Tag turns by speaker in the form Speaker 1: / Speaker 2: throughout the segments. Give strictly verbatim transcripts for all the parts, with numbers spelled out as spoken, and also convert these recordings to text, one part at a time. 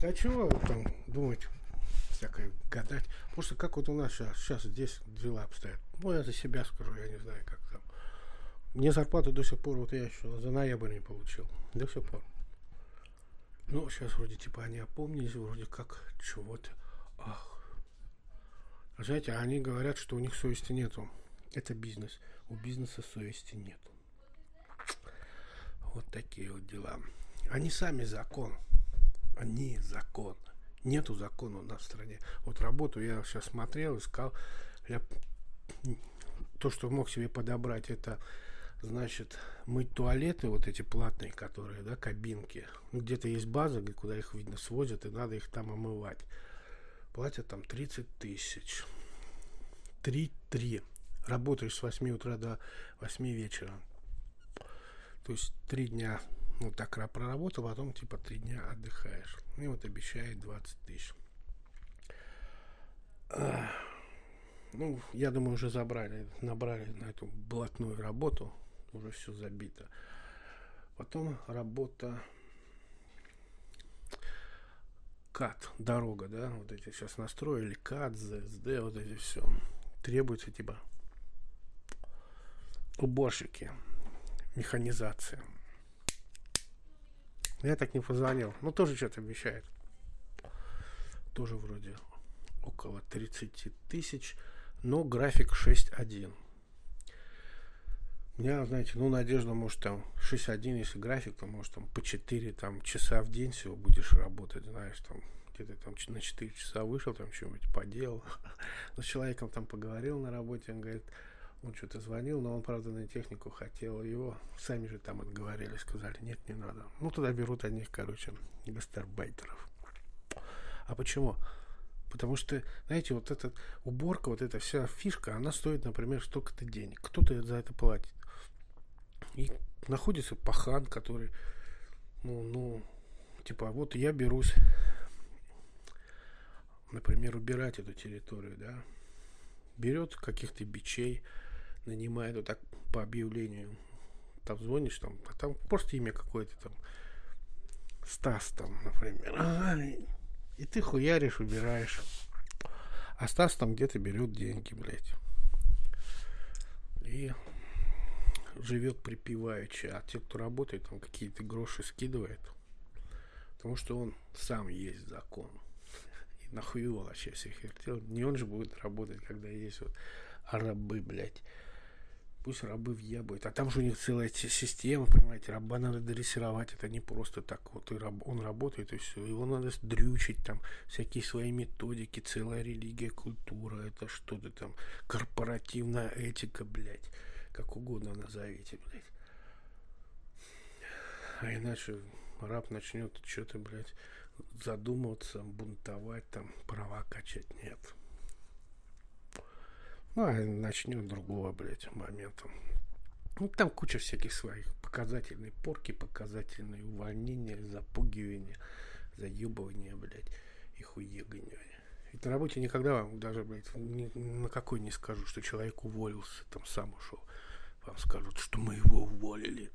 Speaker 1: Да чего там думать, всякое гадать. Просто как вот у нас сейчас, сейчас здесь дела обстоят. Ну, я за себя скажу, я не знаю, как там. Мне зарплату до сих пор, вот я еще за ноябрь не получил. До сих пор. Ну, сейчас вроде типа они опомнились, вроде как чего-то. Ах. Знаете, они говорят, что у них совести нету. Это бизнес. У бизнеса совести нету. Вот такие вот дела. Они сами закон. Они закон. Нету закона у нас в стране. Вот работу я сейчас смотрел, искал. Я... То, что мог себе подобрать, это, значит, мыть туалеты, вот эти платные, которые, да, кабинки. Ну, где-то есть база, куда их, видно, свозят, и надо их там омывать. Платят там тридцать тысяч. Три-три. Работаешь с восьми утра до восьми вечера. То есть три дня, ну, так проработал, потом типа три дня отдыхаешь. И вот обещает двадцать тысяч. Ну, я думаю, уже забрали, набрали на эту блатную работу. Уже все забито. Потом работа КАТ, дорога, да, вот эти сейчас настроили, КАТ, ЗСД, вот эти все. Требуется типа уборщики, механизация. Я так не позвонил. Ну, тоже что-то обещает. Тоже вроде около тридцать тысяч, но график шесть один. У меня, знаете, ну, надежда, может, там шесть один, если график, то, может, там по четыре там, часа в день всего будешь работать, знаешь, там, где-то там на четыре часа вышел, там что-нибудь поделал. Но с человеком там поговорил на работе, он говорит, он что-то звонил, но он, правда, на технику хотел его. Сами же там отговорили, сказали, нет, не надо. Ну, туда берут одних, короче, гастарбайтеров. А почему? Потому что, знаете, вот эта уборка, вот эта вся фишка, она стоит, например, столько-то денег. Кто-то за это платит. И находится пахан, который, ну, ну, типа, вот я берусь, например, убирать эту территорию, да, берет каких-то бичей, нанимает вот так по объявлению, там звонишь, там, а там просто имя какое-то там, Стас там, например, ай, и ты хуяришь, убираешь, а Стас там где-то берет деньги, блядь, и живет припеваючи, а те, кто работает, там какие-то гроши скидывает, потому что он сам есть закон. И нахуй его вообще всех вертел. Не он же будет работать, когда есть вот рабы, блядь. Пусть рабы въебают. А там же у них целая система, понимаете, раба надо дрессировать. Это не просто так вот и раб, он работает, и все. Его надо дрючить, там всякие свои методики, целая религия, культура, это что-то там, корпоративная этика, блядь. Как угодно назовите, блядь. А иначе раб начнет что-то, блядь, задумываться, бунтовать, там, права качать. Нет. Ну, а начнет другого, блядь, момента. Ну, там куча всяких своих показательной порки, показательные увольнения, запугивания, заебывания, блядь, и хуегания. Ведь на работе никогда вам даже, блядь, ни, на какой не скажу, что человек уволился, там сам ушел. Вам скажут, что мы его уволили.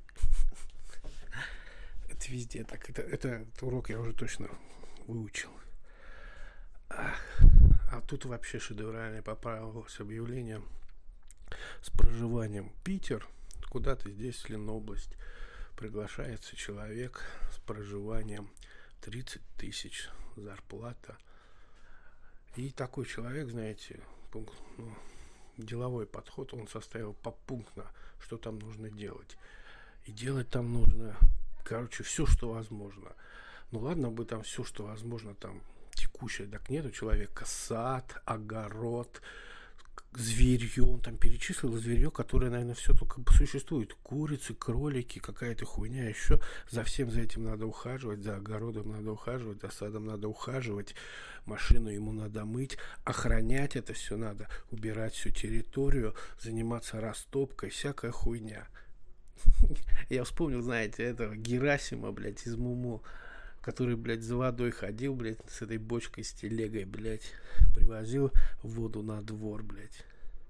Speaker 1: Это везде так. Это, это, это урок я уже точно выучил. Ах. А тут вообще шедеврально поправилось объявление с проживанием. Питер, куда-то здесь, Ленобласть, приглашается человек с проживанием тридцать тысяч зарплата. И такой человек, знаете, ну, деловой подход, он составил попунктно, что там нужно делать. И делать там нужно, короче, все, что возможно. Ну ладно бы там все, что возможно, там текущее, так нет у человека сад, огород, зверье, он там перечислил зверье, которое, наверное, все только существует. Курицы, кролики, какая-то хуйня еще. За всем за этим надо ухаживать, за огородом надо ухаживать, за садом надо ухаживать, машину ему надо мыть, охранять это все надо, убирать всю территорию, заниматься растопкой, всякая хуйня. Я вспомнил, знаете, этого Герасима, блядь, из Муму, который, блядь, за водой ходил, блядь, с этой бочкой, с телегой, блядь, привозил воду на двор, блядь.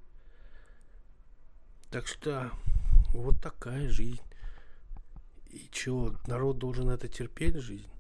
Speaker 1: Так что вот такая жизнь. И чё, народ должен это терпеть, жизнь?